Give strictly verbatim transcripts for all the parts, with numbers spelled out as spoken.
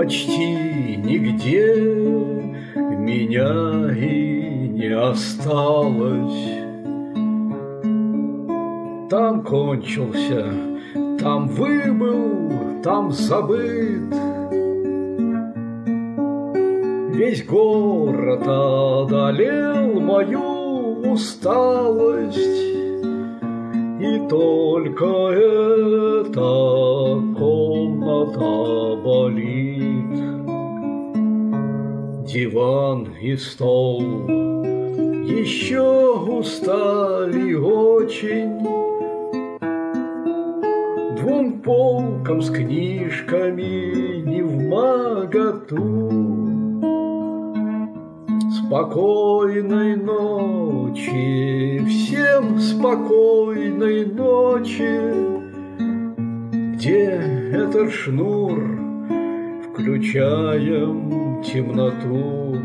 почти нигде меня и не осталось. Там кончился, там выбыл, там забыт. Весь город одолел мою усталость, и только эта комната болит. Диван и стол еще устали очень. Двум полкам с книжками не вмоготу. Спокойной ночи, всем спокойной ночи. Где этот шнур? Включаем темноту.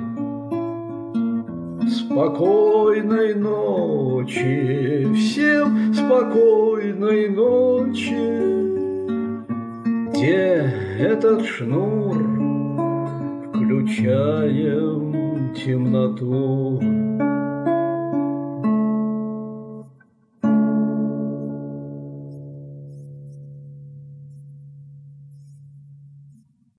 Спокойной ночи, всем спокойной ночи. Где этот шнур? Включаем темноту.